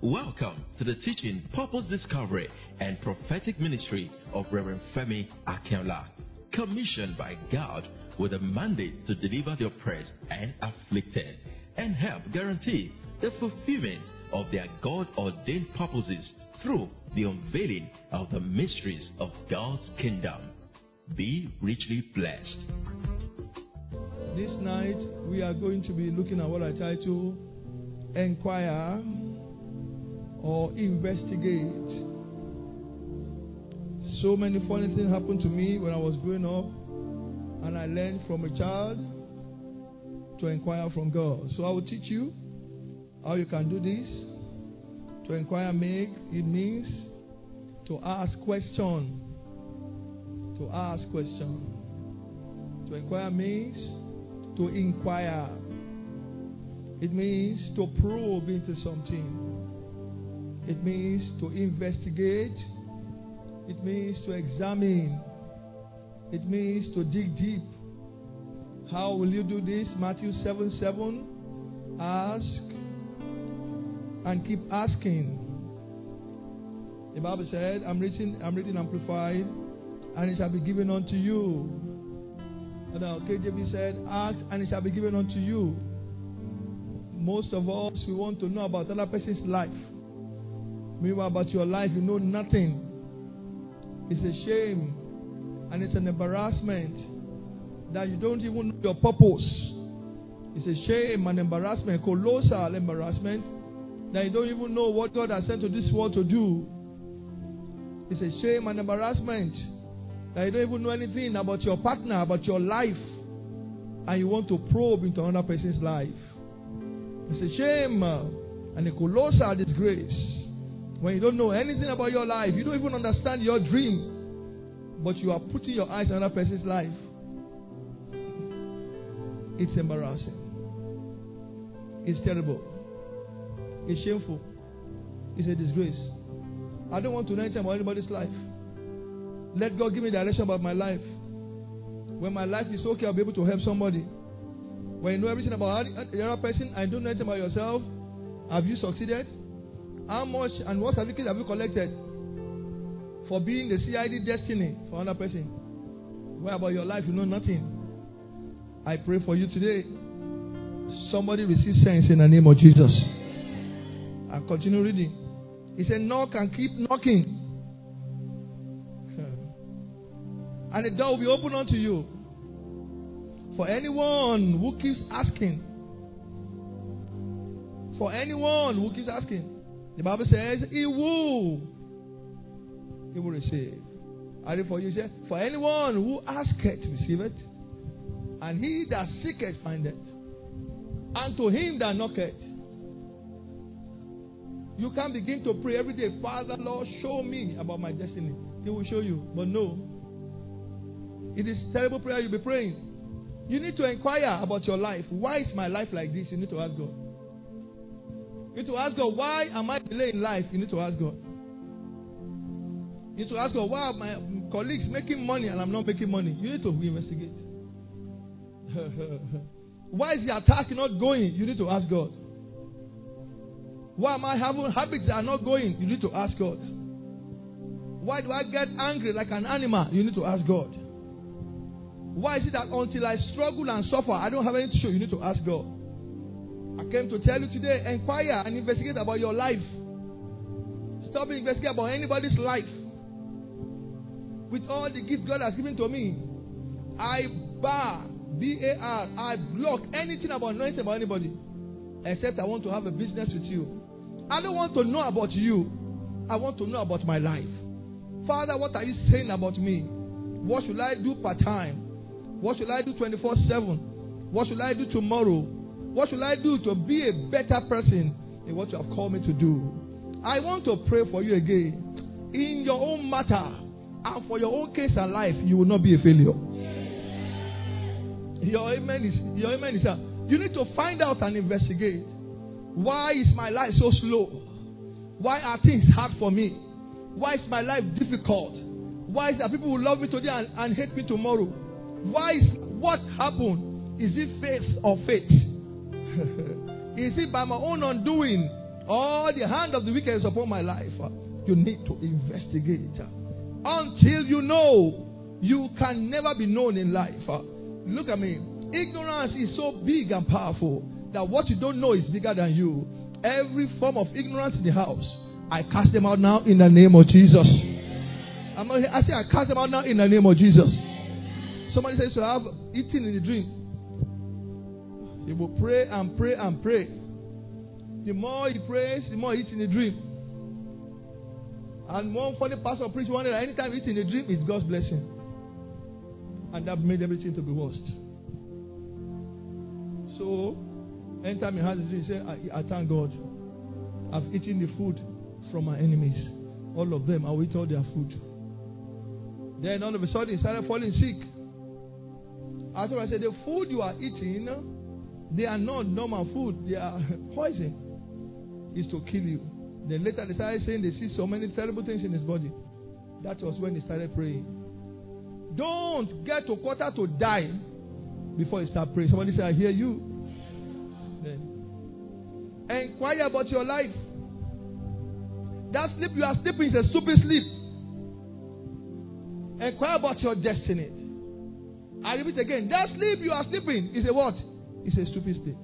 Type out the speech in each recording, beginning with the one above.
Welcome to the teaching, purpose discovery, and prophetic ministry of Reverend Femi Akinola, commissioned by God with a mandate to deliver the oppressed and afflicted and help guarantee the fulfillment of their God-ordained purposes through the unveiling of the mysteries of God's kingdom. Be richly blessed. This night, we are going to be looking at what I title Inquire or Investigate. So many funny things happened to me when I was growing up, and I learned from a child to inquire from God. So I will teach you how you can do this. To inquire means to ask questions. To ask questions. To inquire means to inquire. It means to probe into something. It means to investigate. It means to examine. It means to dig deep. How will you do this? Matthew 7:7. Ask and keep asking. The Bible said, I'm reading Amplified, and it shall be given unto you. And now KJV said, ask and it shall be given unto you. Most of us, we want to know about another person's life. Meanwhile, about your life, you know nothing. It's a shame and it's an embarrassment that you don't even know your purpose. It's a shame and embarrassment, colossal embarrassment, that you don't even know what God has sent to this world to do. It's a shame and embarrassment that you don't even know anything about your partner, about your life, and you want to probe into another person's life. It's a shame and a colossal disgrace when you don't know anything about your life. You don't even understand your dream, but you are putting your eyes on another person's life. It's embarrassing. It's terrible. It's shameful. It's a disgrace. I don't want to know anything about anybody's life. Let God give me direction about my life. When my life is okay, I'll be able to help somebody. When you know everything about the other person and don't know anything about yourself, have you succeeded? How much and what certificate have you collected for being the CID destiny for another person? Where about your life, you know nothing. I pray for you today. Somebody receive sense in the name of Jesus. I continue reading. He said, knock and keep knocking, and the door will be opened unto you. For anyone who keeps asking, the Bible says, he will receive. I read for you, say, for anyone who asketh, receiveth, and he that seeketh, findeth, and to him that knocketh. You can begin to pray every day, Father, Lord, show me about my destiny. He will show you, but no. It is terrible prayer you'll be praying. You need to inquire about your life. Why is my life like this? You need to ask God. You need to ask God, why am I delayed in life? You need to ask God. You need to ask God, why are my colleagues making money and I'm not making money? You need to investigate. Why is the attack not going? You need to ask God. Why am I having habits that are not going? You need to ask God. Why do I get angry like an animal? You need to ask God. Why is it that until I struggle and suffer, I don't have anything to show? You need to ask God. I came to tell you today, inquire and investigate about your life. Stop investigating about anybody's life. With all the gifts God has given to me, I bar, B-A-R, I block anything about anybody. Except I want to have a business with you. I don't want to know about you. I want to know about my life. Father, what are you saying about me? What should I do part-time? What should I do 24/7? What should I do tomorrow? What should I do to be a better person in what you have called me to do? I want to pray for you again. In your own matter and for your own case and life, you will not be a failure. Your amen is you need to find out and investigate. Why is my life so slow? Why are things hard for me? Why is my life difficult? Why is that people will love me today and hate me tomorrow? What happened? Is it faith or faith? Is it by my own undoing All the hand of the wicked is upon my life. You need to investigate. Until you know, you can never be known in life. Look at me. Ignorance is so big and powerful that what you don't know is bigger than you. Every form of ignorance in the house, I cast them out now in the name of Jesus. I say I cast them out now in the name of Jesus. Somebody says to have eaten in the dream. He will pray and pray and pray. The more he prays, the more he eats in the dream. And one funny pastor preached one day that anytime he eats in a dream, it's God's blessing. And that made everything to be worst. So, anytime he has a dream, he says, I thank God. I've eaten the food from my enemies. All of them, I will eat all their food. Then all of a sudden, he started falling sick. After I said, the food you are eating, they are not normal food. They are poison. It's to kill you. Then later they started saying they see so many terrible things in his body. That was when he started praying. Don't get to quarter to die before you start praying. Somebody say, I hear you. Then inquire about your life. That sleep you are sleeping is a stupid sleep. Inquire about your destiny. I repeat again. That sleep you are sleeping is a what? It's a stupid sleep.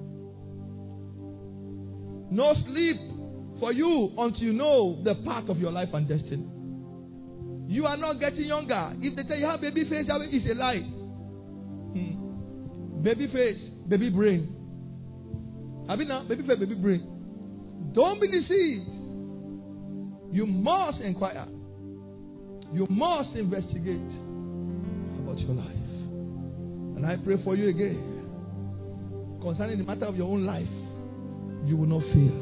No sleep for you until you know the path of your life and destiny. You are not getting younger. If they tell you have baby face, it's a lie. Baby face, baby brain. Have you now? Baby face, baby brain. Don't be deceived. You must inquire. You must investigate about your life. And I pray for you again. Concerning the matter of your own life, you will not fail.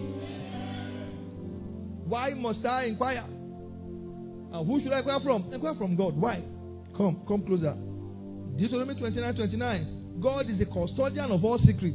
Why must I inquire? And who should I inquire from? Inquire from God. Why? Come closer. Deuteronomy 29:29. God is the custodian of all secrets.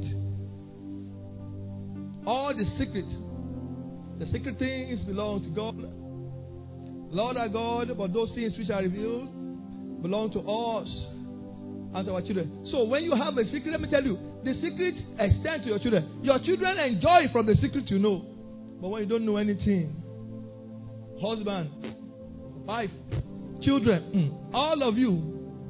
All the secrets. The secret things belong to God. Lord our God, but those things which are revealed belong to us and to our children. So when you have a secret, let me tell you, the secret extends to your children. Your children enjoy from the secret you know. But when you don't know anything, husband, wife, children, all of you,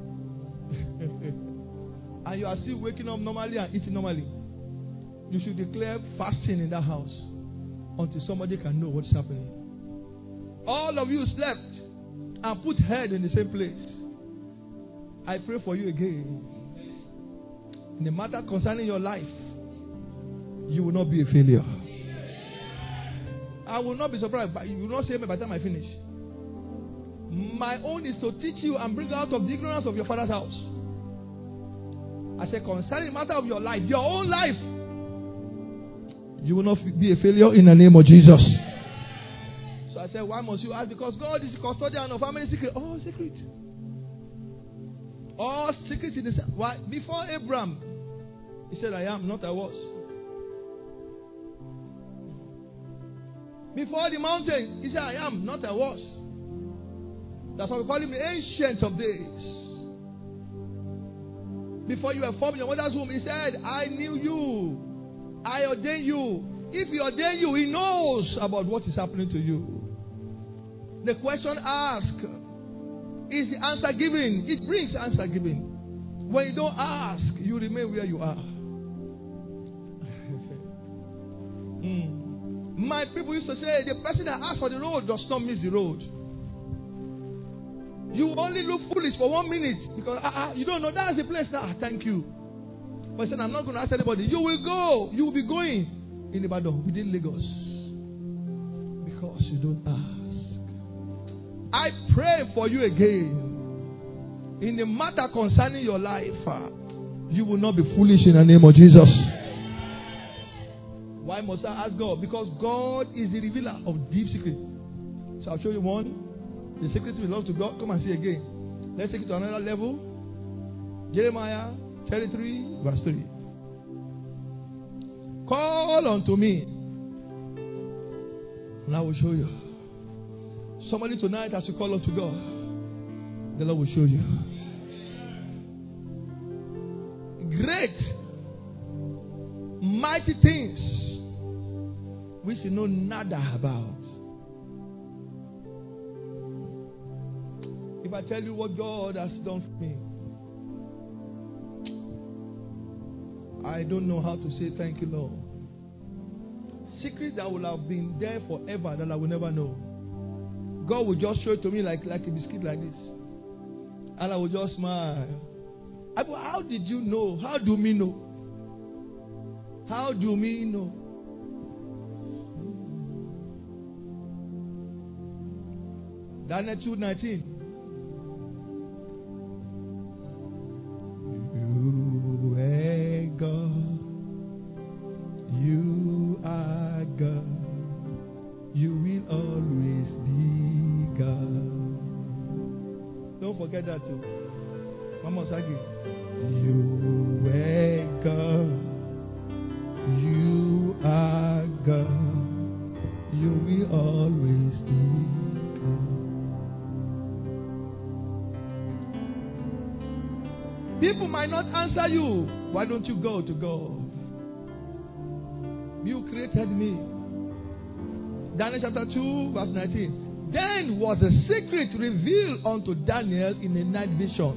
and you are still waking up normally and eating normally, you should declare fasting in that house until somebody can know what's happening. All of you slept and put head in the same place. I pray for you again. In the matter concerning your life, you will not be a failure. I will not be surprised, but you will not say me by the time I finish. My own is to teach you and bring you out of the ignorance of your father's house. I say concerning the matter of your life, your own life, you will not be a failure in the name of Jesus. So I said, why must you ask? Because God is the custodian of how many secrets? All secrets. All secrets in the same. Why? Before Abraham, he said, I am, not I was. Before the mountain, he said, I am, not I was. That's why we call him the Ancient of Days. Before you were formed in your mother's womb, he said, I knew you. I ordained you. If he ordained you, he knows about what is happening to you. The question asked, is the answer given? It brings answer given. When you don't ask, you remain where you are. My people used to say, the person that asks for the road does not miss the road. You only look foolish for 1 minute because you don't know that's the place now. Thank you. But I said, I'm not going to ask anybody. You will go. You will be going in Ibadan, within Lagos. Because you don't ask. I pray for you again. In the matter concerning your life, you will not be foolish in the name of Jesus. Why must I ask God? Because God is the revealer of deep secrets. So I'll show you one. The secrets belong to God. Come and see again. Let's take it to another level. Jeremiah 33, verse 3. Call unto me, and I will show you. Somebody tonight, as you call unto God, the Lord will show you. Great, mighty things which you know nada about. If I tell you what God has done for me, I don't know how to say thank you, Lord. Secrets that will have been there forever that I will never know. God will just show it to me like a biscuit like this. And I will just smile. How did you know? How do me know? How do me know? Daniel 2:19. You are God. You are God. You will always be God. Don't forget that too. Mama Sagi. You are God. You are God. You will always be God. People might not answer you. Why don't you go to God? You created me. Daniel chapter 2, verse 19. Then was a secret revealed unto Daniel in a night vision.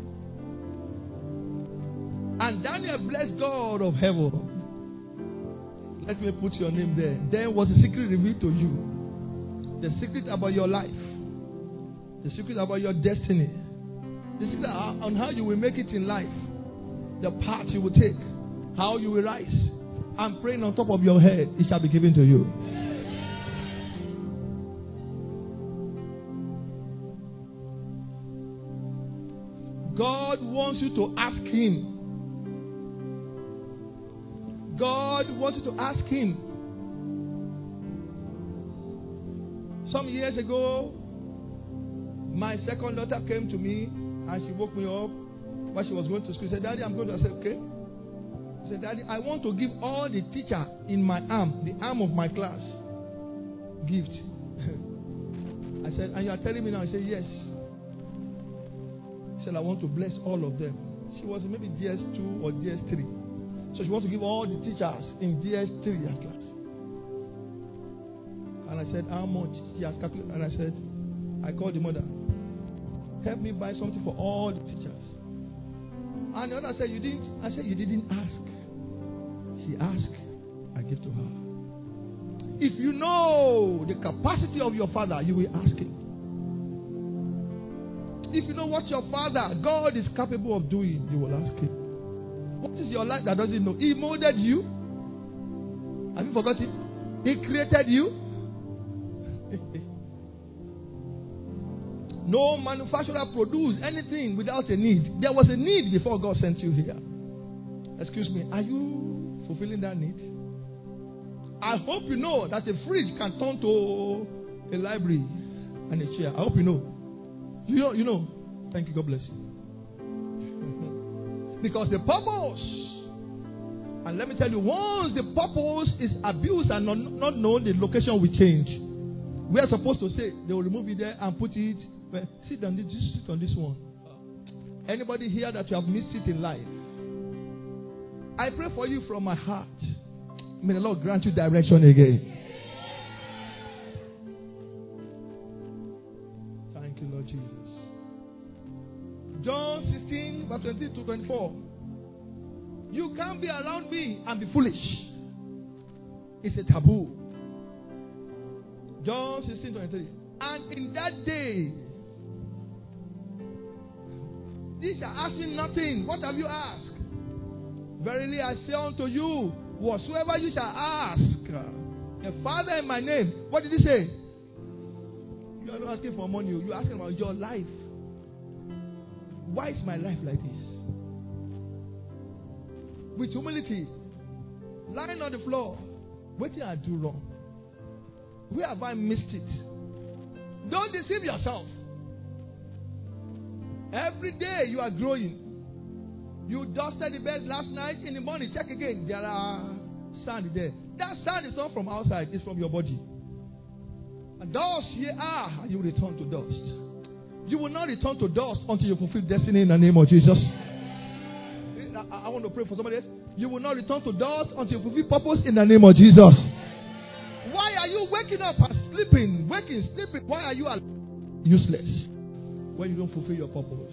And Daniel blessed God of heaven. Let me put your name there. Then was a secret revealed to you. The secret about your life. The secret about your destiny. The secret on how you will make it in life. The path you will take. How you will rise. I'm praying on top of your head. It shall be given to you. God wants you to ask Him. God wants you to ask Him. Some years ago, my second daughter came to me and she woke me up while she was going to school. She said, Daddy, I'm going to. I said, okay. She said, Daddy, I want to give all the teacher in my arm, the arm of my class, gift. I said, and you are telling me now? I said, yes. She said, I want to bless all of them. She was maybe DS2 or DS3. So she wants to give all the teachers in DS3 class. And I said, how much? She has calculated. And I said, I called the mother. Help me buy something for all the teachers. And the other said, you didn't? I said, you didn't ask. She asked, I give to her. If you know the capacity of your father, you will ask him. If you know what your father, God, is capable of doing, you will ask him. What is your life that doesn't know? He molded you. Have you forgotten? He created you. No manufacturer produced anything without a need. There was a need before God sent you here. Excuse me, are you fulfilling that need? I hope you know that a fridge can turn to a library and a chair. I hope you know. You know. Thank you. God bless you. Because the purpose, and let me tell you, once the purpose is abused and not known, the location will change. We are supposed to say, they will remove it there and put it. Well, sit on this one. Anybody here that you have missed it in life? I pray for you from my heart. May the Lord grant you direction again. Thank you, Lord Jesus. John 16, verse 20 to 24. You can't be around me and be foolish. It's a taboo. John 16, 23. And in that day, ye shall ask me nothing. What have you asked? Verily I say unto you, whatsoever you shall ask the Father in my name. What did he say? You are not asking for money. You are asking about your life. Why is my life like this? With humility, lying on the floor, what did I do wrong? Where have I missed it? Don't deceive yourself. Every day you are growing. You dusted the bed last night. In the morning, check again. There are sand there. That sand is not from outside. It's from your body. And dust ye are, and you will return to dust. You will not return to dust until you fulfill destiny in the name of Jesus. I want to pray for somebody else. You will not return to dust until you fulfill purpose in the name of Jesus. you waking up and sleeping, sleeping? Why are you useless when you don't fulfill your purpose?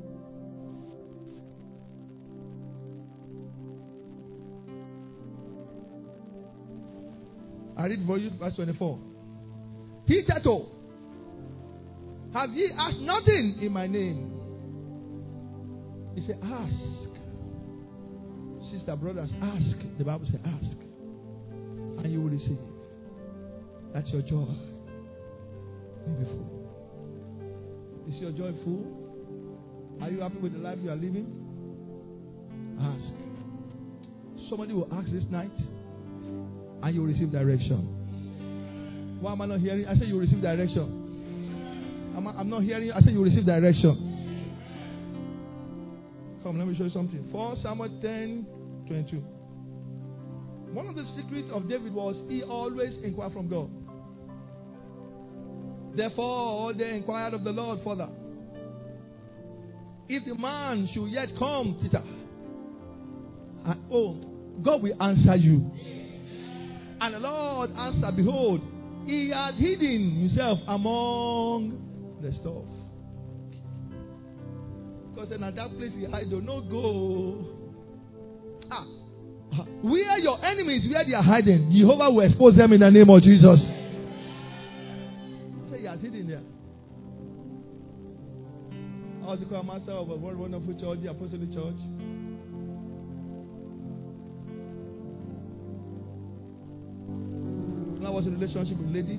I read for you verse 24. Peter told, have ye asked nothing in my name? He said, ask. Sister, brothers, ask. The Bible says, ask. And you will receive. That's your joy. Be full. Is your joy full? Are you happy with the life you are living? Ask. Somebody will ask this night, and you will receive direction. Why am I not hearing? I said you will receive direction. I'm not hearing you. I said you will receive direction. Come, let me show you something. 1 Samuel 10:22. One of the secrets of David was he always inquired from God. Therefore, they inquired of the Lord further. If the man should yet come, Peter, God will answer you. And the Lord answered, behold, he had hidden himself among the stuff. Because then at that place he hide, do not go. Where your enemies, where they are hiding, Jehovah will expose them in the name of Jesus. So he has hidden there. I was the master of a very wonderful church, the Apostolic Church. I was in a relationship with a lady,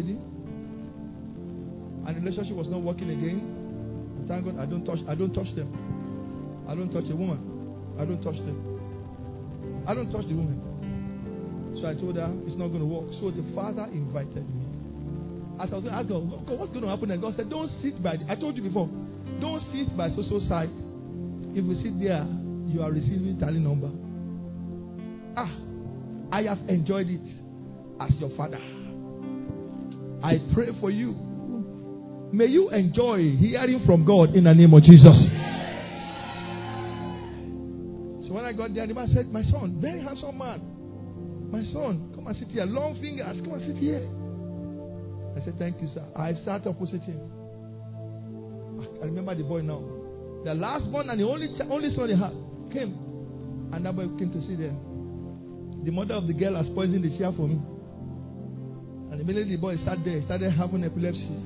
and the relationship was not working again. Thank God I don't touch them. I don't touch a woman. I don't touch them. I don't touch the woman. So I told her it's not going to work. So the father invited me. As I was going to ask God, what's going to happen? And God said, don't sit by. I told you before, don't sit by so side. If you sit there, you are receiving tally number. I have enjoyed it. As your father, I pray for you. May you enjoy hearing from God in the name of Jesus. So when I got there, the man said, my son, very handsome man. My son, come and sit here. Long fingers, come and sit here. I said, thank you, sir. I sat opposite him. I remember the boy now. The last born and the only son they had came. And that boy came to see them. The mother of the girl has poisoned the chair for me. And immediately the boy sat there, started having epilepsy.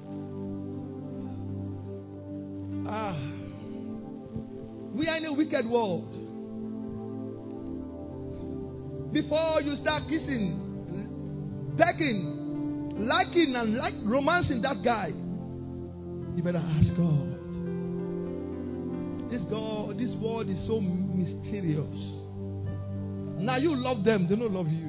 We are in a wicked world. Before you start kissing, begging, liking and romancing that guy, you better ask God. This world is so mysterious. Now you love them, they don't love you.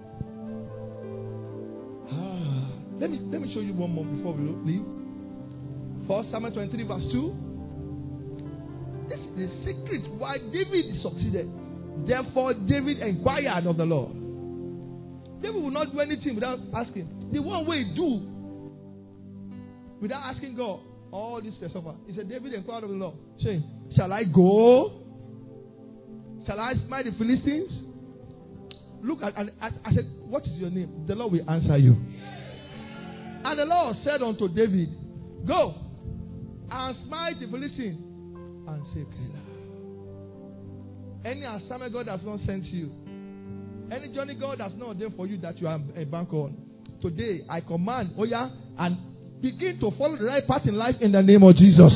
Let me show you one more before we leave. 1 Samuel 23 verse 2. This is the secret why David succeeded. Therefore, David inquired of the Lord. David will not do anything without asking. The one way he do without asking God, all this stuff. He said, David inquired of the Lord, saying, shall I go? Shall I smite the Philistines? Look at, and I said, what is your name? The Lord will answer you. And the Lord said unto David, go and smite the Philistines and save Keilah. Any assignment God has not sent you, any journey God has not ordained for you that you are a bank on, today I command, and begin to follow the right path in life in the name of Jesus.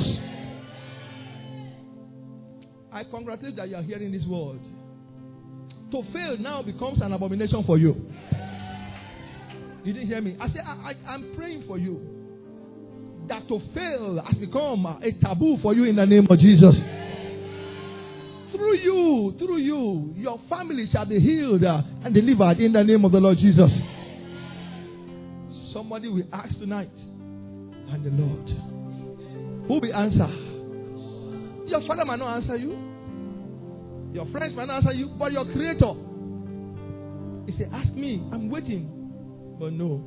I congratulate that you are hearing this word. To fail now becomes an abomination for you. You didn't hear me. I said, I'm praying for you. That to fail has become a taboo for you in the name of Jesus. Through you, your family shall be healed and delivered in the name of the Lord Jesus. Somebody will ask tonight, and the Lord, who will answer? Your father might not answer you. Your friends might not answer you, but your Creator. He said, ask me, I'm waiting. But no.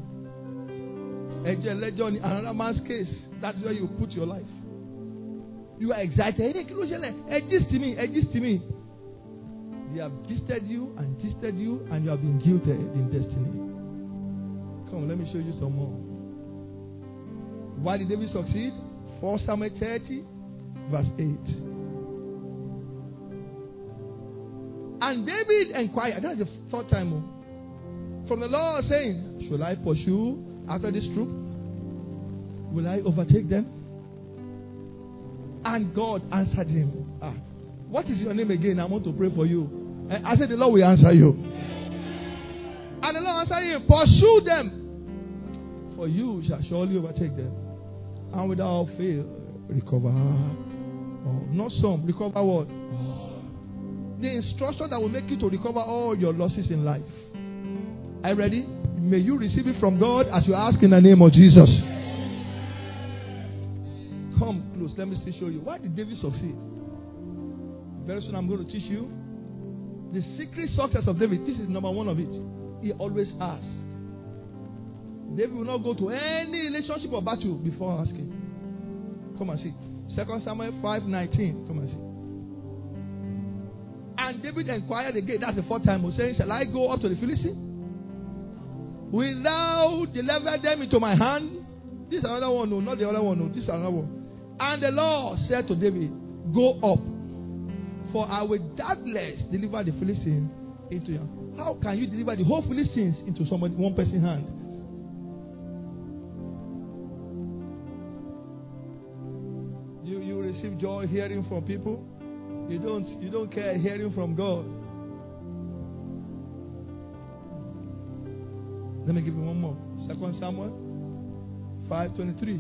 Another man's case, that's where you put your life. You are excited. Exist to me. They have gisted you, and you have been guilted in destiny. Come on, let me show you some more. Why did David succeed? 1 Samuel 30, verse 8. And David inquired, that's the third time, from the Lord, saying, shall I pursue after this troop? Will I overtake them? And God answered him. What is your name again? I want to pray for you. I said, the Lord will answer you. And the Lord answered him, pursue them, for you shall surely overtake them, and without fail recover. Not some, recover what? The instruction that will make you to recover all your losses in life. Are you ready? May you receive it from God as you ask in the name of Jesus. Come close. Let me still show you. Why did David succeed? Very soon I'm going to teach you the secret success of David. This is number one of it. He always asks. David will not go to any relationship or battle before asking. Come and see. 2 Samuel 5:19. Come and see. And David inquired again. That's the fourth time. He was saying, shall I go up to the Philistines? Will thou deliver them into my hand? This is another one. No, not the other one. No, this is another one. And the Lord said to David, go up, for I will doubtless deliver the Philistines into your hand. How can you deliver the whole Philistines into somebody, one person's hand? You receive joy hearing from people. You don't care hearing from God. Let me give you one more. 2 Samuel 5:23.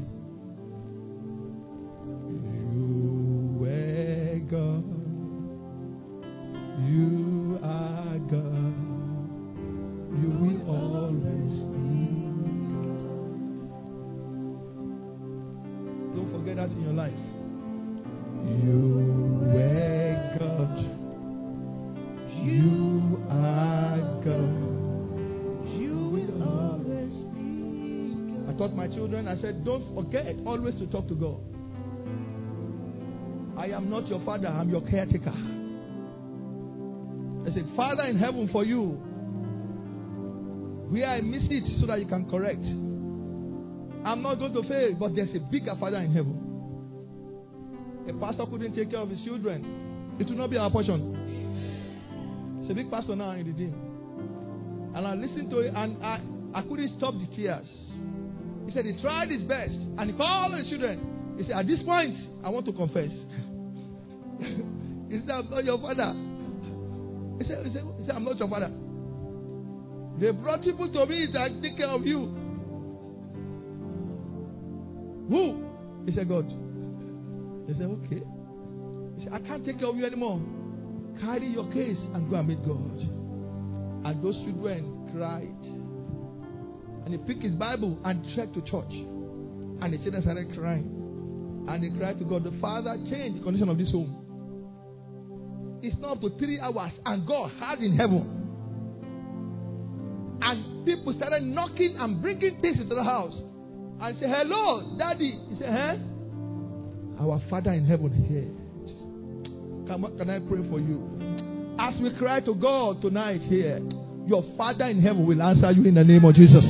You were God. You are God. You will always be. Don't forget that in your life. You were God. You are God. I taught my children, I said, don't forget always to talk to God. I am not your father, I'm your caretaker. I said, Father in heaven for you, where I miss it so that you can correct. I'm not going to fail, but there's a bigger Father in heaven. A pastor couldn't take care of his children. It will not be our portion. It's a big pastor now in the team. And I listened to it and I couldn't stop the tears. He said he tried his best and he called his children. He said, at this point, I want to confess. He said, I'm not your father. He said, I'm not your father. They brought people to me to take care of you. Who? He said, God. He said, okay. He said, I can't take care of you anymore. Carry your case and go and meet God. And those children cried. And he picked his Bible and trekked to church. And the children started crying. And they cried to God. The Father changed the condition of this home. It's not up to 3 hours. And God had in heaven. And people started knocking and bringing things into the house. And say, hello, Daddy. He said, huh? Our Father in heaven heard. Can I pray for you? As we cry to God tonight here, your Father in heaven will answer you in the name of Jesus.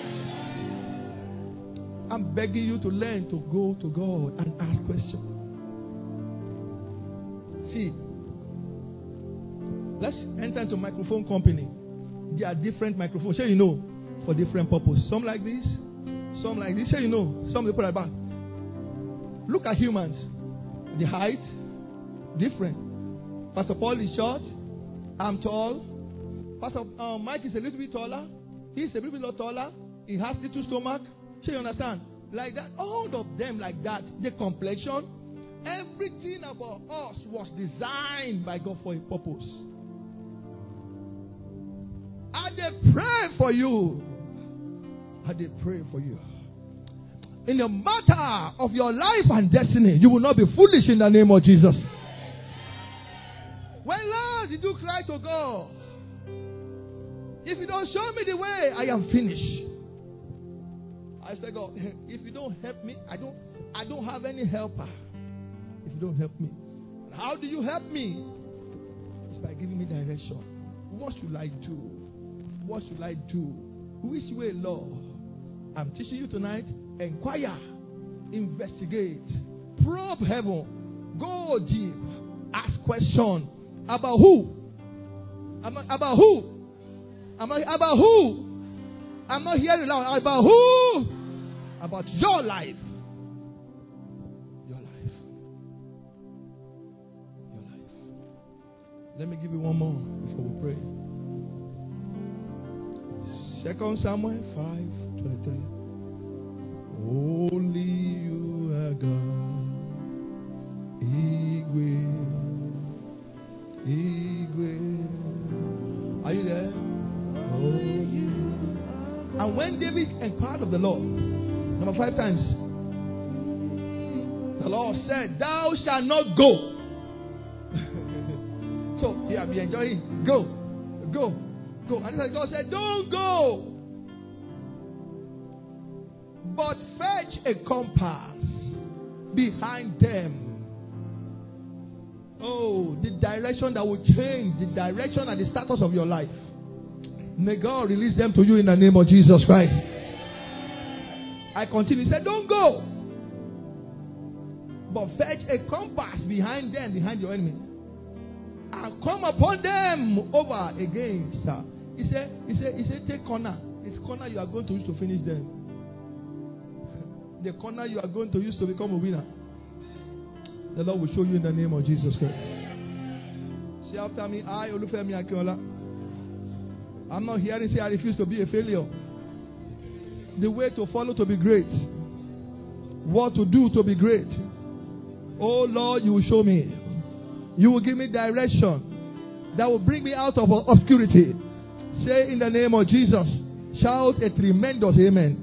I'm begging you to learn to go to God and ask questions. See, let's enter into microphone company. There are different microphones. Sure, you know, for different purposes. Some like this, some like this. Sure, you know, some they put at the back. Look at humans. The height, different. Pastor Paul is short. I'm tall. Pastor Mike is a little bit taller. He's a little bit taller. He has little stomach. So you understand? Like that. All of them like that. The complexion. Everything about us was designed by God for a purpose. And they pray for you. And they pray for you. In the matter of your life and destiny, you will not be foolish in the name of Jesus. When last did you cry to God? If you don't show me the way, I am finished. I said, God, if you don't help me, I don't have any helper. If you don't help me. How do you help me? It's by giving me direction. What should I do? What should I do? Which way, Lord? I'm teaching you tonight. Inquire, investigate, probe heaven, go deep, ask questions about who? About who? About who? I'm not hearing loud. About who? About your life. Your life. Your life. Let me give you one more before we pray. 2 Samuel 5:23. Only you are God. Igwe. Are you there? Only you. And when David inquired of the Lord, number 5 times, the Lord said, "Thou shalt not go." So he had been enjoying. Go. And God said, "Don't go, but fetch a compass behind them." Oh, the direction that will change the direction and the status of your life. May God release them to you in the name of Jesus Christ. I continue. He said, "Don't go, but fetch a compass behind them, behind your enemy, and come upon them over against." He said, take corner. It's corner you are going to use to finish them. The corner you are going to use to become a winner. The Lord will show you in the name of Jesus Christ. Say after me, I, Olufemi Akinola. I'm not hearing say I refuse to be a failure. The way to follow to be great. What to do to be great. Oh Lord, you will show me. You will give me direction that will bring me out of obscurity. Say in the name of Jesus. Shout a tremendous amen.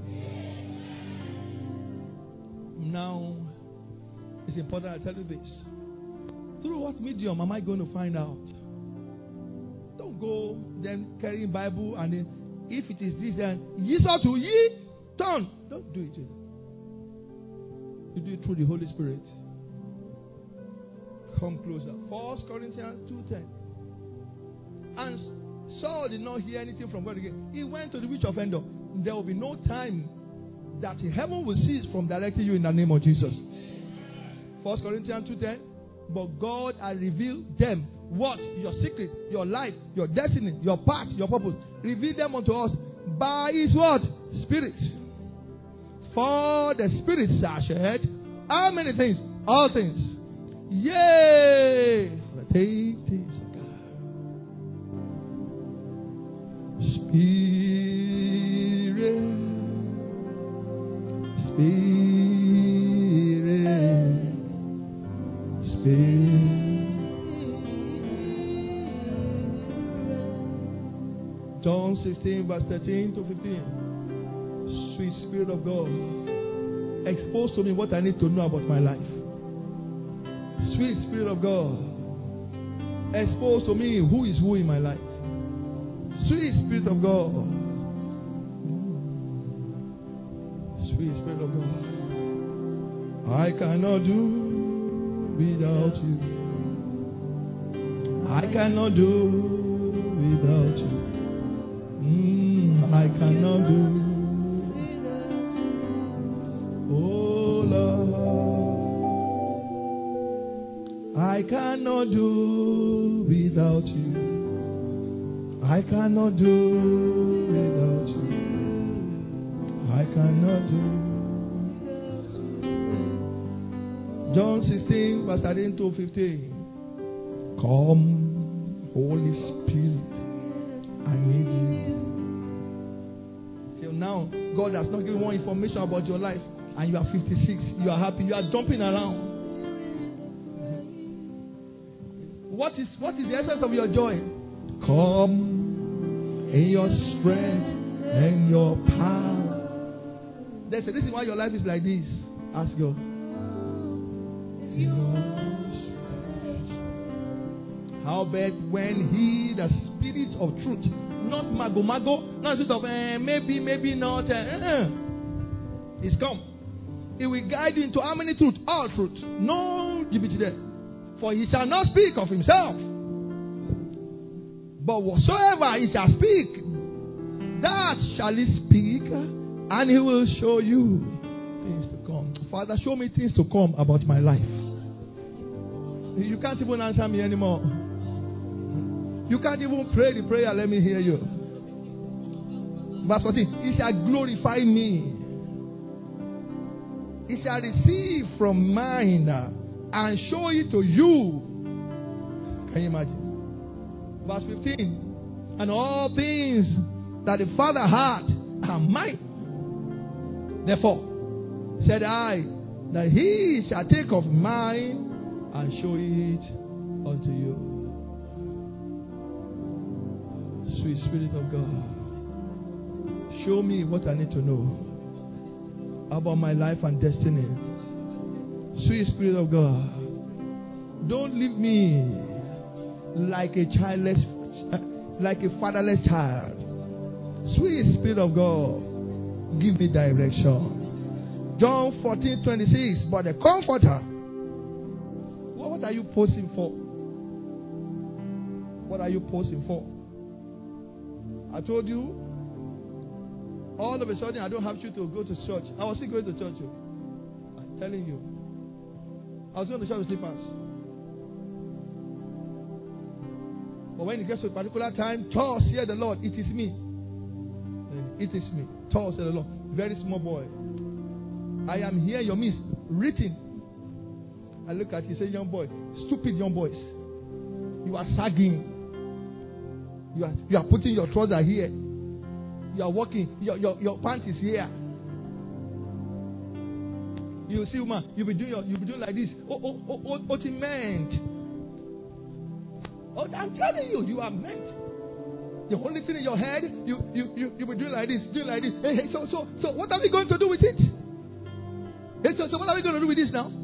Now, it's important I tell you this. Through what medium am I going to find out? Don't go then carrying Bible and then if it is this then Jesus to ye turn. Don't do it. You do it through the Holy Spirit. Come closer. 1 Corinthians 2:10. And Saul did not hear anything from God again. He went to the witch of Endor. There will be no time that heaven will cease from directing you in the name of Jesus. 1 Corinthians 2:10. But God has revealed them. What? Your secret, your life, your destiny, your path, your purpose. Reveal them unto us by His what? Spirit. For the Spirit searcheth how many things? All things. Yea. Take this. Spirit. John 16 verse 13 to 15. Sweet Spirit of God, expose to me what I need to know about my life. Sweet Spirit of God, expose to me who is who in my life. Sweet Spirit of God, sweet Spirit of God, I cannot do without you. I cannot do without you. I cannot do. Oh Lord, I cannot do without you. I cannot do without you. I cannot do. John 16, verse 13 to 15. Come, Holy Spirit, I need you. Till now, God has not given more information about your life, and you are 56. You are happy. You are jumping around. What is the essence of your joy? Come in your strength and your power. There's a reason why your life is like this. Ask God. How bad when He, the Spirit of truth, not mago, not the spirit of maybe not. He's come. He will guide you into how many truth? All truth. No GPT there. For He shall not speak of Himself, but whatsoever He shall speak, that shall He speak, And He will show you things to come. Father, show me things to come about my life. You can't even answer me anymore. You can't even pray the prayer. Let me hear you. Verse 14. He shall glorify me. He shall receive from mine and show it to you. Can you imagine? Verse 15. And all things that the Father had are mine. Therefore, said I, that He shall take of mine and show it unto you. Sweet Spirit of God, show me what I need to know about my life and destiny. Sweet Spirit of God, don't leave me like a childless, like a fatherless child. Sweet Spirit of God, give me direction. John 14:26. But the Comforter, what are you posting for? What are you posting for? I told you, all of a sudden I don't have you to go to church. I was still going to church. I'm telling you. I was going to church with slippers. But when it gets to a particular time, thus hear the Lord, it is me. It is me. Thus hear the Lord. Very small boy. I am here, your midst, written. I look at you, say, young boy, stupid young boys. You are sagging. You are putting your trouser here. You are walking. Your pants is here. You see, woman, you'll be doing like this. What it meant. Oh, I'm telling you, you are meant. The only thing in your head, you'll be doing like this, Hey, so what are we going to do with it? Hey, so what are we going to do with this now?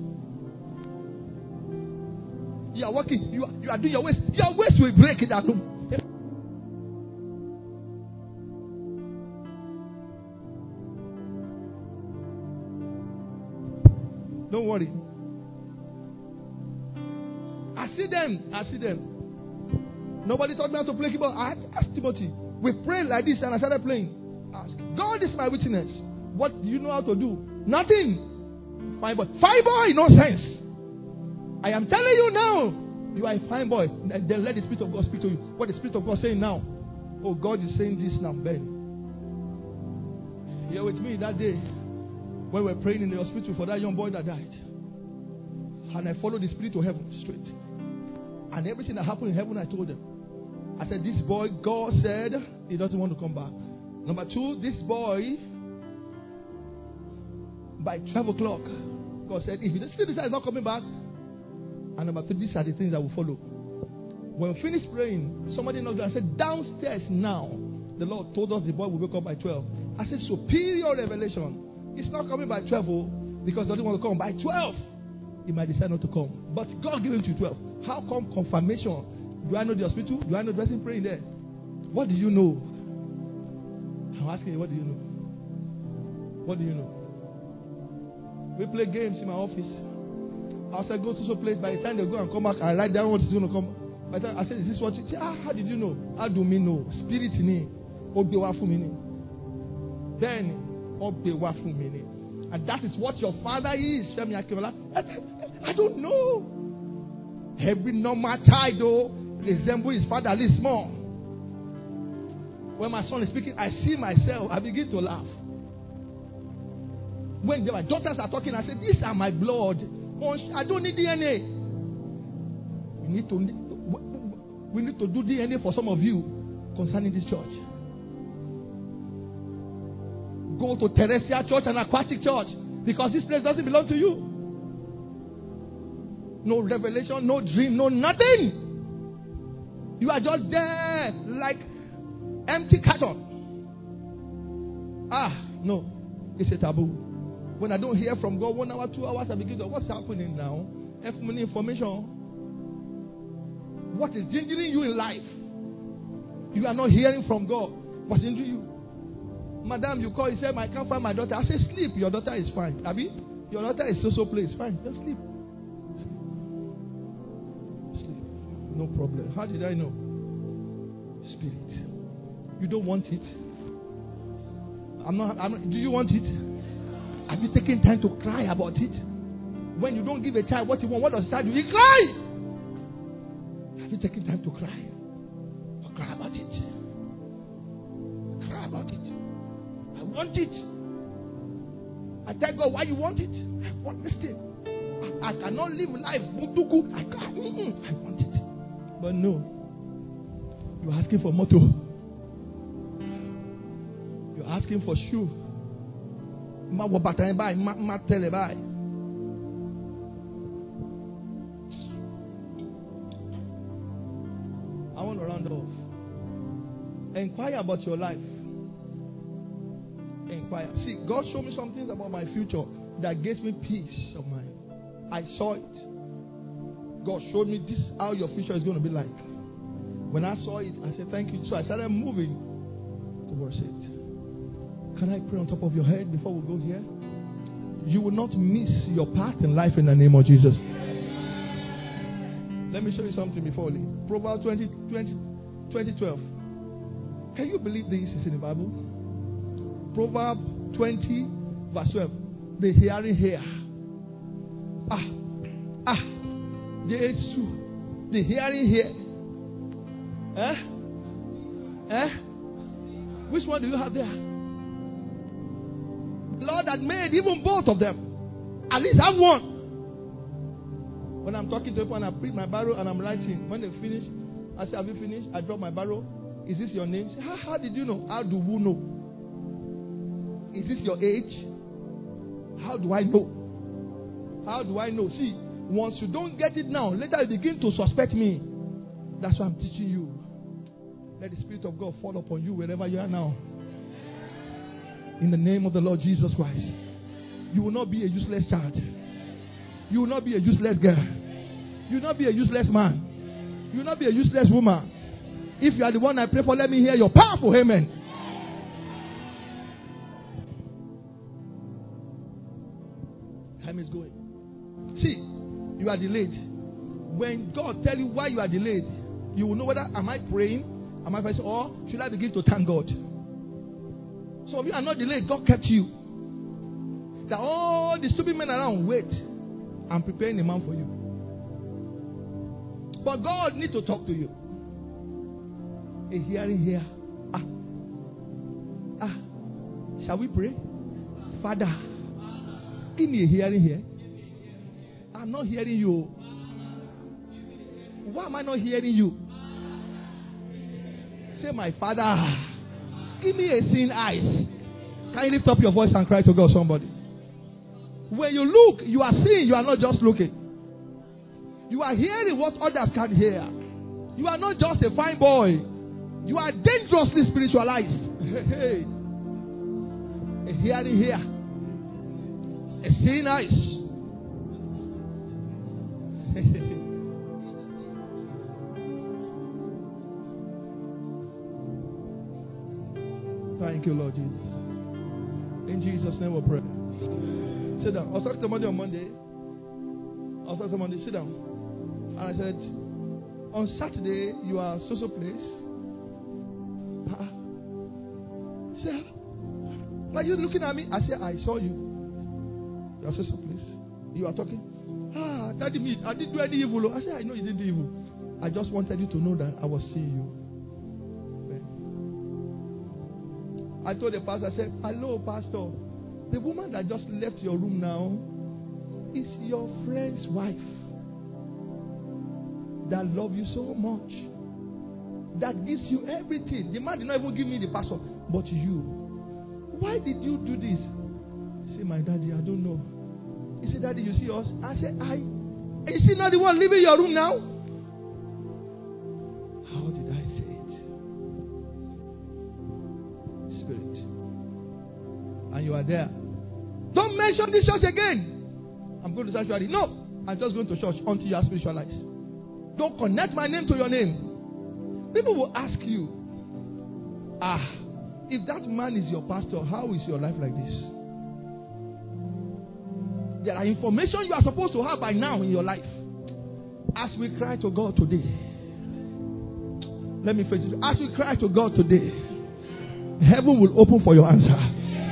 You are walking, you are doing your waist. Your waist will break in that room. Don't worry. I see them. Nobody taught me how to play keyboard. I asked Timothy. We prayed like this and I started playing. Ask. God is my witness. What do you know how to do? Nothing. Fine boy, nonsense. I am telling you now, you are a fine boy. Then let the Spirit of God speak to you. What the Spirit of God is saying now? Oh, God is saying this now, Ben. You're with me that day when we were praying in the hospital for that young boy that died. And I followed the Spirit to heaven straight. And everything that happened in heaven, I told them. I said, this boy, God said he doesn't want to come back. Number 2, this boy, by 12 o'clock, God said, if he still decides not coming back, and number 3, these are the things that will follow. When we finished praying, somebody knocked and said, downstairs now, the Lord told us the boy will wake up by 12. I said, superior revelation. He's not coming by 12 because he doesn't want to come. By 12, he might decide not to come. But God gave him to 12. How come confirmation? Do I know the hospital? Do I know the person praying there? What do you know? I'm asking you, what do you know? What do you know? We play games in my office. I said, go to some place. By the time they go and come back, I write down what is going to come. By the time I said, is this what you say? How did you know? How do me know? Spirit in me. Then, and that is what your father is. I don't know. Every normal child, though, resembles his father a little small. When my son is speaking, I see myself. I begin to laugh. When my daughters are talking, I say, these are my blood. I don't need DNA. We need to do DNA for some of you concerning this church. Go to terrestrial church and aquatic church because this place doesn't belong to you. No revelation, no dream, no nothing. You are just there like empty carton. No. It's a taboo. When I don't hear from God 1 hour, 2 hours, I begin to, what's happening now? Information. What is hindering you in life? You are not hearing from God. What's hindering you? Madam, you call, you say, I can't find my daughter. I say, sleep. Your daughter is fine. Abi, your daughter is so place. Fine. Just sleep. Sleep. No problem. How did I know? Spirit. You don't want it. Do you want it? Have you taken time to cry about it? When you don't give a child what he wants, what does the child do? He cries. Have you taken time to cry? Or cry about it? Cry about it. I want it. I tell God why you want it. I want this thing. I cannot live life. I want it. But no. You're asking for motor. You're asking for shoe. I want to round off. Inquire about your life. Inquire. See, God showed me some things about my future that gives me peace of mind. I saw it. God showed me this is how your future is going to be like. When I saw it, I said, thank you. So I started moving towards it. Can I pray on top of your head before we go here? You will not miss your path in life in the name of Jesus. Let me show you something before we leave. Proverbs 20:12. Can you believe this is in the Bible? Proverbs 20, verse 12. The hearing hear. Jesus. The hearing hear. Which one do you have there? The Lord had made even both of them. At least have one. When I'm talking to people and I pick my barrow and I'm writing, when they finish, I say, have you finished? I drop my barrow. Is this your name? Say, how did you know? How do we know? Is this your age? How do I know? How do I know? See, once you don't get it now, later you begin to suspect me. That's why I'm teaching you. Let the Spirit of God fall upon you wherever you are now. In the name of the Lord Jesus Christ. You will not be a useless child. You will not be a useless girl. You will not be a useless man. You will not be a useless woman. If you are the one I pray for, let me hear your powerful amen. Time is going. See, you are delayed. When God tells you why you are delayed, you will know whether am I praying, am I fasting, or should I begin to thank God? Some of you are not delayed. God kept you. That all the stupid men around, wait, I'm preparing a man for you. But God needs to talk to you. A hearing here. Shall we pray? Father, give me a hearing here. I'm not hearing you. Why am I not hearing you? Say, my Father, give me a seeing eyes. Can you lift up your voice and cry to God, somebody? When you look, you are seeing, you are not just looking. You are hearing what others can't hear. You are not just a fine boy. You are dangerously spiritualized. Hey. A hearing here. A seeing eyes. Thank you, Lord Jesus. In Jesus' name we pray. Sit down. I was talking to somebody on Monday. Sit down. And I said, on Saturday, you are so place. He said, are you looking at me? I said, I saw you. You are so place. You are talking. Daddy, me, I didn't do any evil. I said, I know you didn't do evil. I just wanted you to know that I was seeing you. I told the pastor, I said, hello, pastor. The woman that just left your room now is your friend's wife that loves you so much, that gives you everything. The man did not even give me the pastor, but you. Why did you do this? He said, my daddy, I don't know. He said, daddy, you see us? I said, is he not the one leaving your room now? How did I say it? Spirit. And you are there. Don't mention this church again. I'm going to sanctuary. No, I'm just going to church until you are spiritualized. Don't connect my name to your name. People will ask you, if that man is your pastor, how is your life like this? There are information you are supposed to have by now in your life. As we cry to God today, let me face it. As we cry to God today, heaven will open for your answer.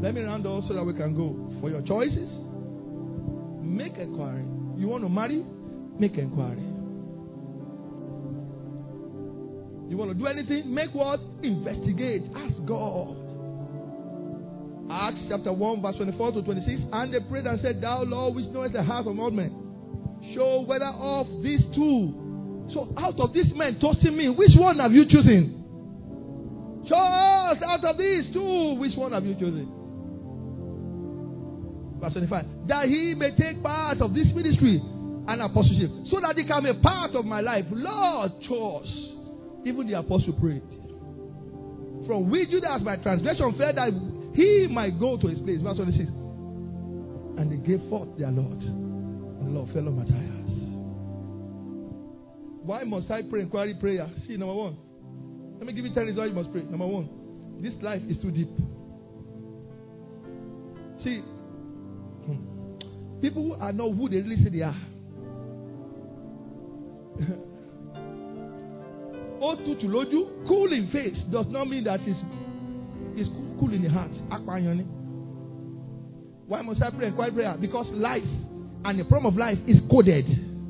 Let me round off so that we can go. For your choices, make inquiry. You want to marry? Make inquiry. You want to do anything? Make what? Investigate. Ask God. Acts chapter 1, verse 24 to 26. And they prayed and said, Thou, Lord, which knowest the heart of all men, show whether of these two. So out of these men toasting me, which one have you chosen? Show us out of these two, which one have you chosen? Verse 25. That he may take part of this ministry and apostleship, so that he can be part of my life. Lord, chose. Even the apostle prayed. From which Judas by transgression fell, that he might go to his place. Verse 26. And they gave forth their Lord. And the Lord fell on Matthias. Why must I pray inquiry prayer? See, number one. Let me give you 10 reasons why you must pray. Number one. This life is too deep. See, people who are not who they really say they are. Cool in face does not mean that it's cool in the heart. Why must I pray inquiry prayer? Because life and the problem of life is coded.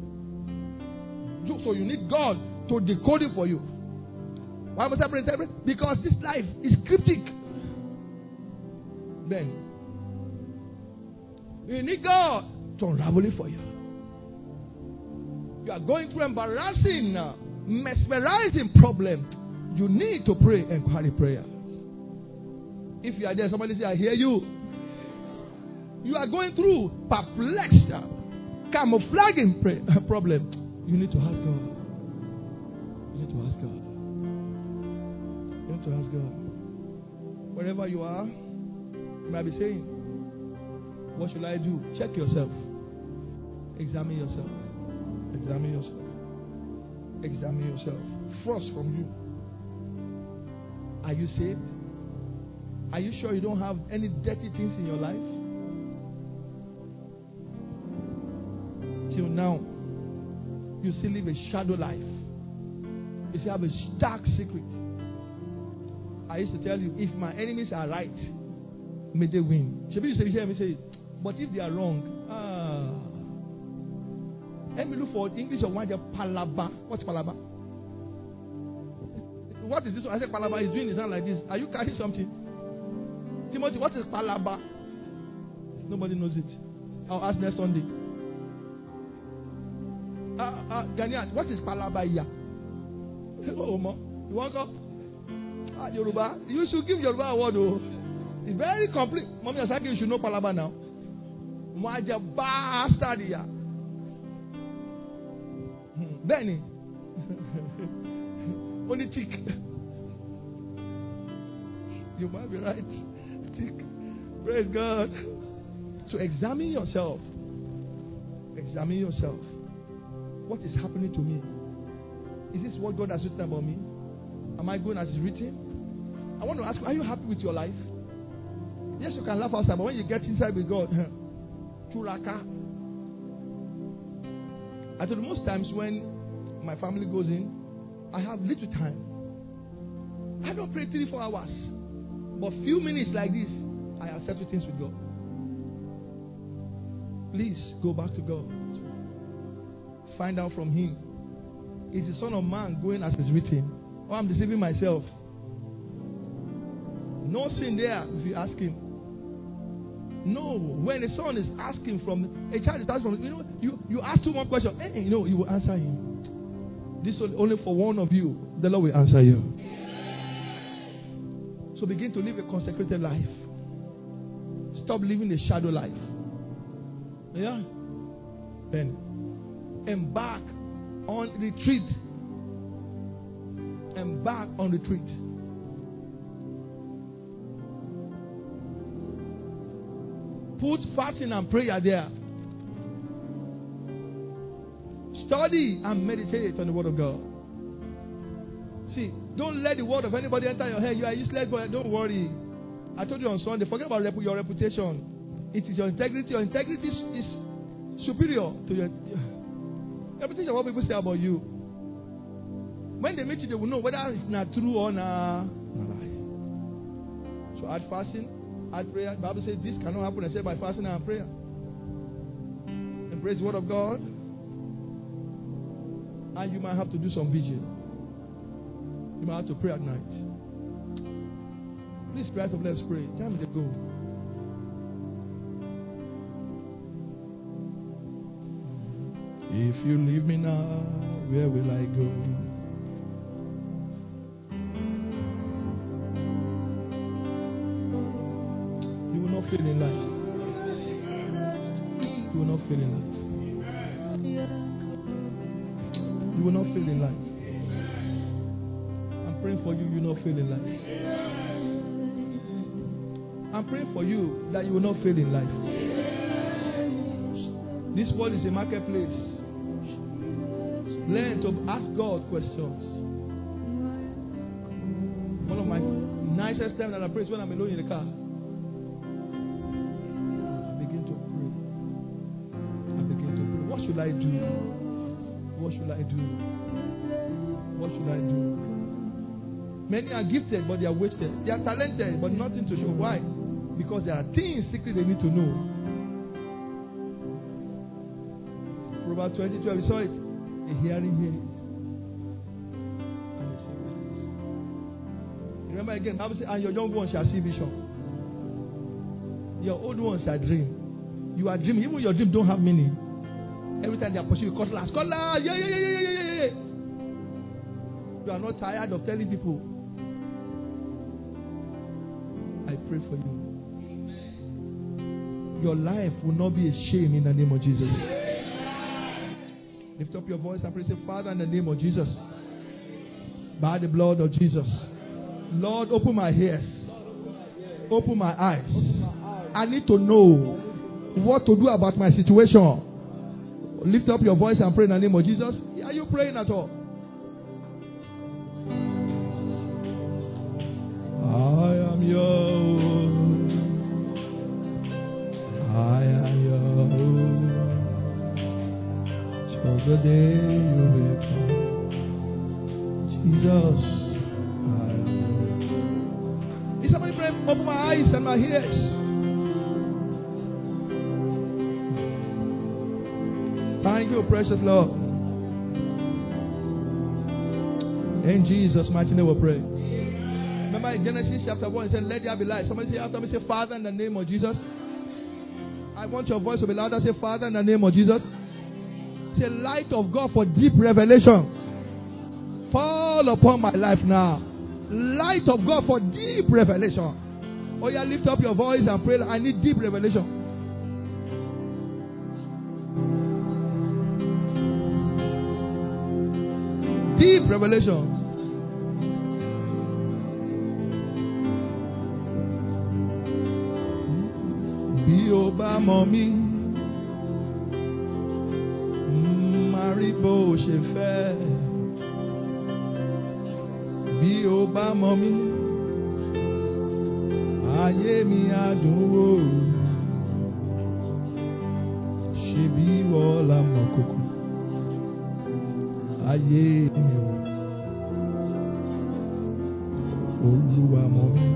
So you need God to decode it for you. Why must I pray inquiry prayer? Because this life is cryptic. Then you need God to unravel it for you. You are going through embarrassing, mesmerizing problem. You need to pray inquiry prayer. If you are there, somebody say, I hear you. You are going through perplexed, camouflaging problem. You need to ask God. You need to ask God. You need to ask God. Wherever you are, you might be saying, what should I do? Check yourself. Examine yourself. Examine yourself. Examine yourself. First from you. Are you saved? Are you sure you don't have any dirty things in your life? Till now, you still live a shadow life. You still have a dark secret. I used to tell you, if my enemies are right, may they win. Should you hear me say, but if they are wrong, let me look for English of one, palaba. What's palaba? What is this one? I said palaba is doing his hand like this. Are you carrying something? Timothy, what is palaba? Nobody knows it. I'll ask next Sunday. Ghanaian, what is palaba here? Oh, Mo. You want to go? Yoruba. You should give Yoruba a word. Oh. It's very complete. Mommy Asaki, you should know palaba now. Mwaja bastard here. Benny. Only tick. You might be right. Tick. Praise God. So examine yourself. Examine yourself. What is happening to me? Is this what God has written about me? Am I going as it's written? I want to ask you, are you happy with your life? Yes, you can laugh outside, but when you get inside with God, churaka. I told you most times when my family goes in, I have little time. I don't pray 3-4 hours. But few minutes like this, I have settled things with God. Please go back to God. Find out from Him. Is the Son of Man going as is written? Or I'm deceiving myself? No sin there if you ask Him. No. When the Son is asking from, a child is asking from, you ask Him one question, you will answer Him. This is only for one of you. The Lord will answer you. So begin to live a consecrated life. Stop living a shadow life. Yeah? Then embark on retreat. Embark on retreat. Put fasting and prayer there. Study and meditate on the Word of God. See, don't let the word of anybody enter your head. You are useless, but don't worry. I told you on Sunday, forget about your reputation. It is your integrity. Your integrity is superior to your reputation. What people say about you. When they meet you, they will know whether it's not true or not. So add fasting, Add prayer. The Bible says this cannot happen except by fasting and prayer. Embrace the word of God. And you might have to do some vigil. You might have to pray at night. Please rise up, let's pray. Time to go. If you leave me now, where will I go? You will not fail in life. You will not fail in life. You will not fail in life. I'm praying for you, you will not fail in life. I'm praying for you that you will not fail in life. This world is a marketplace. Learn to ask God questions. One of my nicest times that I pray is when I'm alone in the car. I begin to pray. What should I do? What should I do? What should I do? Many are gifted, but they are wasted. They are talented, but nothing to show. Why? Because there are things secret they need to know. Proverbs 20:12, we saw it. A hearing hears. And a seeing sees. Remember again, the Bible says, and your young ones shall see vision. Your old ones shall dream. You are dreaming. Even your dream don't have meaning. Every time they are pursuing you, cutlass, yeah. You are not tired of telling people. I pray for you. Your life will not be a shame in the name of Jesus. Lift up your voice and pray. Say, Father, in the name of Jesus, by the blood of Jesus, Lord, open my ears, open my eyes. I need to know what to do about my situation. Lift up your voice and pray in the name of Jesus. Are you praying at all? I am yours. I am yours. Till the day you will come. Jesus, I am yours. Is somebody praying? Open my eyes and my ears. Thank you, precious Lord. In Jesus' mighty name we pray. Remember in Genesis chapter 1, it said, let there be light. Somebody say after me, say, Father, in the name of Jesus. I want your voice to be louder. Say, Father, in the name of Jesus. Say, light of God for deep revelation. Fall upon my life now. Light of God for deep revelation. Oh yeah, lift up your voice and pray. I need deep revelation. Deep revelation. Bí o bá mọ̀ mí, máa rí bó ṣe fẹ́. Bí o bá mọ̀ mí, ayé mi á dùn wò. Ṣebí ìwọ la mọ̀ kókó. Ayé mi ò. Olúwa mọ̀ mí.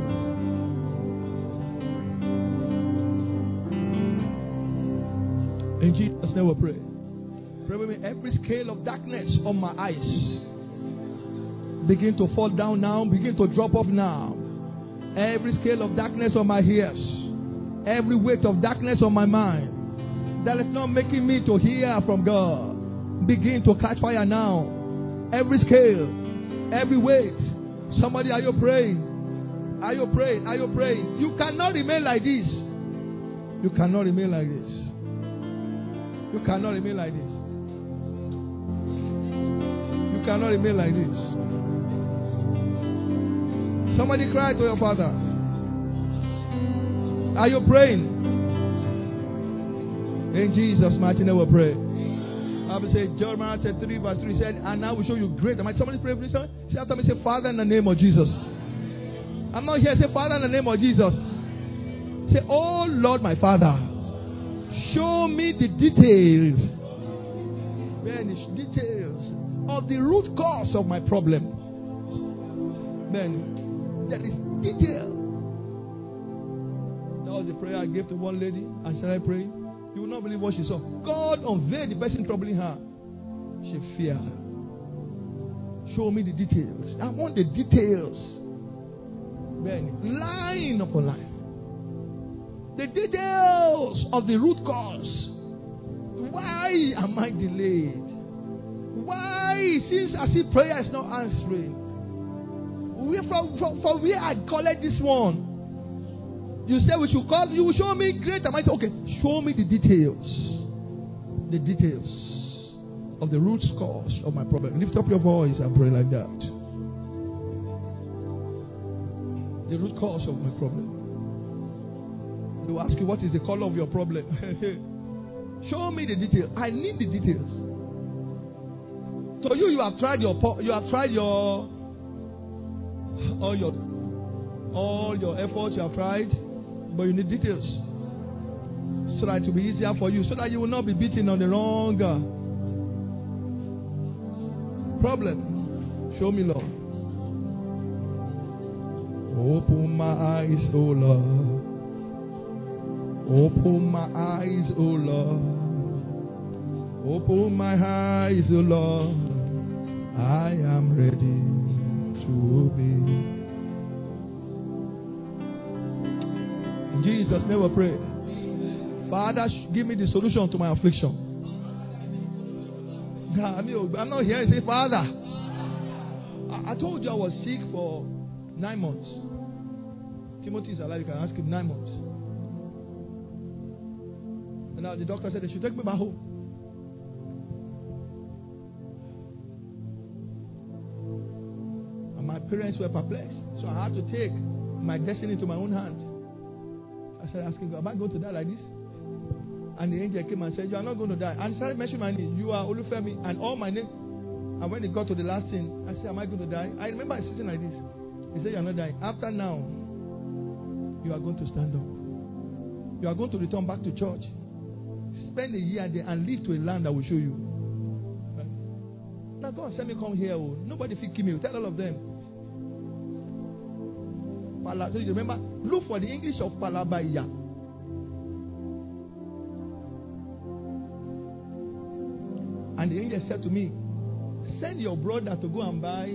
In Jesus' name we pray. Pray with me. Every scale of darkness on my eyes begin to fall down now. Begin to drop off now. Every scale of darkness on my ears. Every weight of darkness on my mind that is not making me to hear from God. Begin to catch fire now. Every scale. Every weight. Somebody, are you praying? Are you praying? Are you praying? You cannot remain like this. You cannot remain like this. You cannot remain like this. You cannot remain like this. Somebody cry to your father. Are you praying? In Jesus' mighty name we pray. I will say Jeremiah 3 verse 3 said, and I will show you great. Somebody pray, please. Say after me, say, Father, in the name of Jesus. I'm not here. Say, Father, in the name of Jesus. Say, oh Lord, my Father, show me the details. Vanish details of the root cause of my problem. Then there is detail. was the prayer I gave to one lady. I started praying. You will not believe what she saw. God unveiled the person troubling her. She feared. Show me the details. I want the details. Line upon line. The details of the root cause. Why am I delayed? Why, since I see prayer is not answering? From where I collect this one? You say we should call. You will show me great. I might say, okay, show me the details. The details of the root cause of my problem. Lift up your voice and pray like that. The root cause of my problem. They will ask you, what is the color of your problem? Show me the details. I need the details. So you have tried all your efforts. You have tried, but you need details so that it will be easier for you, so that you will not be beaten on the wrong problem. Show me, Lord. Open my eyes, oh Lord. Open my eyes, oh Lord. Open my eyes, oh Lord. I am ready to be. In Jesus' name we pray. Father, give me the solution to my affliction. I'm not here and say, Father. I told you I was sick for 9 months. Timothy is alive. You can ask him 9 months. And now the doctor said they should take me back home. And my parents were perplexed. So I had to take my destiny into my own hands. I started asking, am I going to die like this? And the angel came and said, you are not going to die. And started mentioning my name. You are Olufemi and all my name. And when it got to the last thing, I said, am I going to die? I remember sitting like this. He said, you are not dying. After now, you are going to stand up. You are going to return back to church. Spend a year there and live to a land that will show you. Right? Now God send me come here. Oh. Nobody fit kill me. Tell all of them. So you remember, look for the English of Palabaya. And the angel said to me, send your brother to go and buy.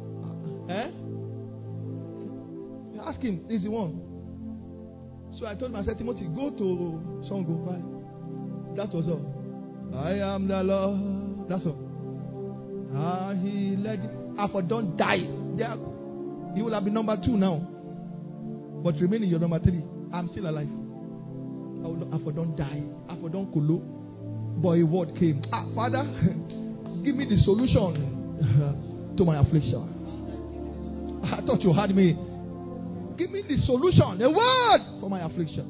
Ask him, is the one. So I told him, I said, Timothy, go to Songo buy. That was all. I am the Lord. That's all. He led it. I for don't die. He will have been number 2 now. But remaining your number 3. I'm still alive. I for don't die. I for don't kulu. But a word came. Father, give me the solution to my affliction. I thought you had me. Give me the solution. A word for my affliction.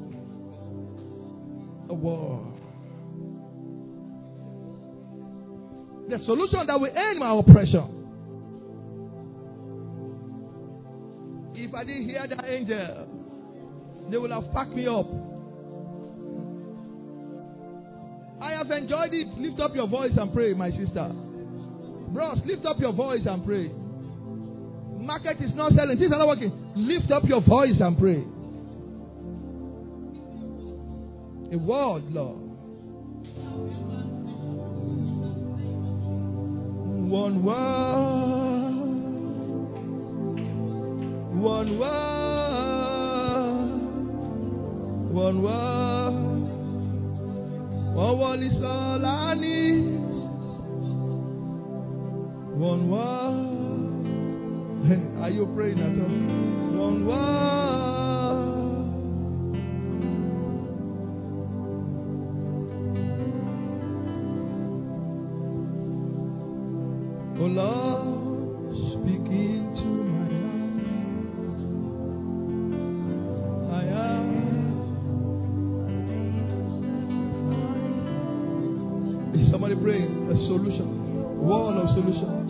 A word. The solution that will end my oppression. If I didn't hear that angel, they would have packed me up. I have enjoyed it. Lift up your voice and pray, my sister. Bros, lift up your voice and pray. Market is not selling. Things are not working. Lift up your voice and pray. A word, Lord. One word. One word. One word. One word is all I need. One word. Are you praying at all? One word. Oh Lord, speak into my life. I am. Is somebody praying? A solution. Wall of solutions.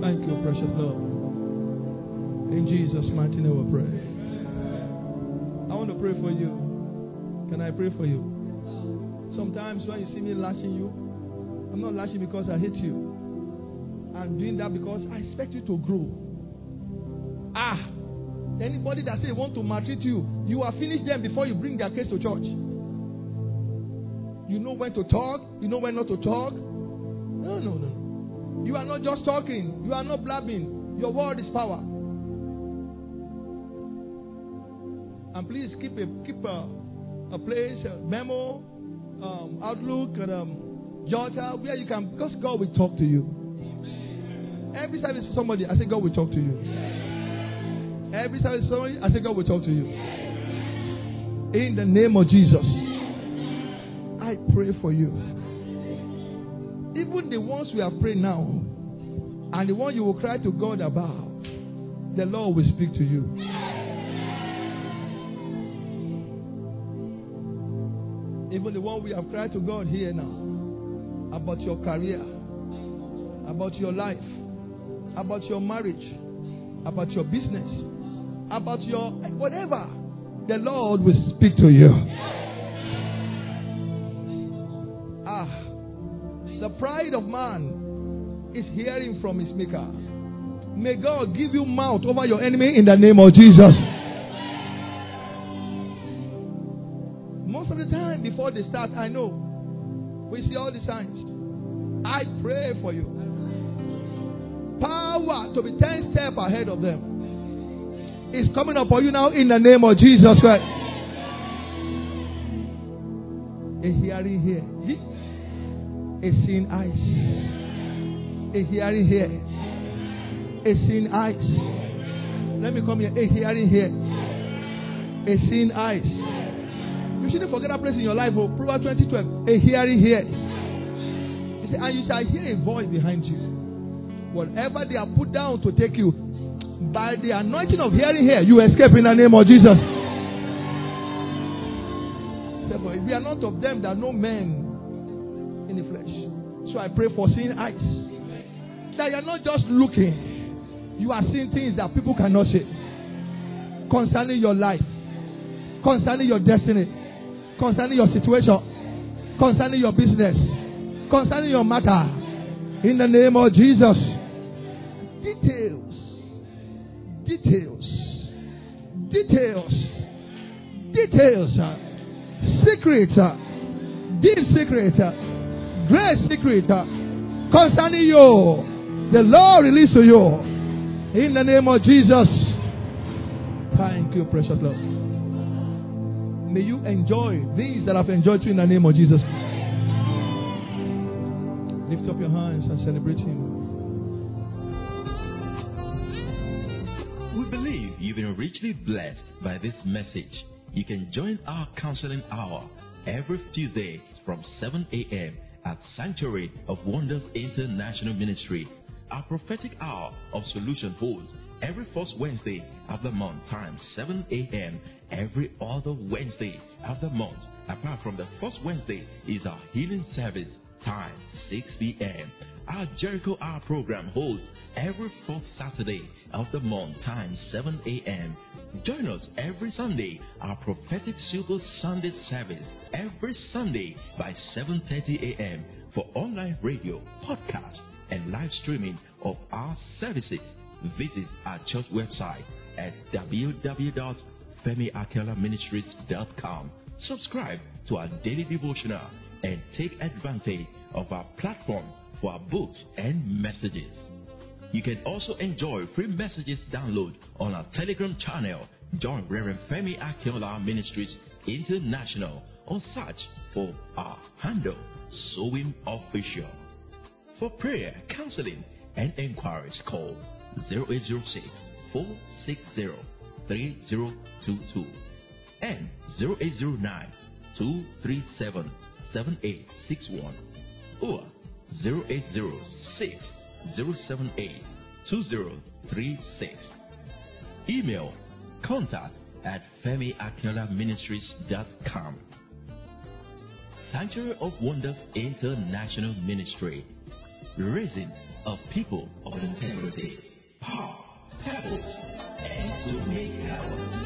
Thank you, precious Lord. In Jesus' mighty name we pray. I want to pray for you. Can I pray for you? Sometimes when you see me lashing you, I'm not lashing because I hate you. I'm doing that because I expect you to grow. Anybody that say want to maltreat you, you are finished them before you bring their case to church. You know when to talk, you know when not to talk. No. You are not just talking, you are not blabbing. Your word is power. And please keep a place, a memo, Outlook, jotter, where you can, because God will talk to you. Every time it's somebody, I say God will talk to you. Every time it's somebody, I say God will talk to you. In the name of Jesus, I pray for you. Even the ones we have prayed now, and the one you will cry to God about, the Lord will speak to you. Even the one we have cried to God here now, about your career, about your life, about your marriage, about your business, about your whatever, the Lord will speak to you. The pride of man is hearing from his maker. May God give you mouth over your enemy in the name of Jesus. Most of the time before they start, I know, we see all the signs. I pray for you. Power to be 10 steps ahead of them is coming upon you now in the name of Jesus Christ. A hearing here, a seeing eyes. A hearing here, a seeing eyes. Let me come here. A hearing here, a seeing eyes. You shouldn't forget that place in your life. Proverbs 20:12. A hearing here. He said, and you shall hear a voice behind you. Whatever they are put down to take you, by the anointing of hearing here, you escape in the name of Jesus. But we are not of them that know men in the flesh. So I pray for seeing eyes. That you are not just looking, you are seeing things that people cannot see concerning your life, concerning your destiny, concerning your situation, concerning your business, concerning your matter. In the name of Jesus. Details, secret, deep secret, great secret concerning you. The Lord release to you in the name of Jesus. Thank you, precious Lord. May you enjoy these that I've enjoyed you in the name of Jesus. Lift up your hands and celebrate Him. We believe you've been richly blessed by this message. You can join our counseling hour every Tuesday from 7 a.m. at Sanctuary of Wonders International Ministry. Our prophetic hour of solution holds every first Wednesday of the month, time 7 a.m. every other Wednesday of the month. Apart from the first Wednesday is our healing service, time 6 p.m. Our Jericho Hour program holds every fourth Saturday of the month, time 7 a.m. Join us every Sunday, our prophetic Super Sunday service, every Sunday by 7:30 a.m. for online radio, podcast, and live streaming of our services. Visit our church website at www.femiakelaministries.com. Subscribe to our daily devotional and take advantage of our platform for our books and messages. You can also enjoy free messages download on our Telegram channel. Join Reverend Femi Akinola Ministries International or search for our handle, Sowing Official. For prayer, counseling, and inquiries, call 0806-460-3022 and 0809-237-7861 or 0806-078-2036. Email contact@femiakinola ministries.com. Sanctuary of Wonders International Ministry, raising a people of integrity, power, purpose, and to make power.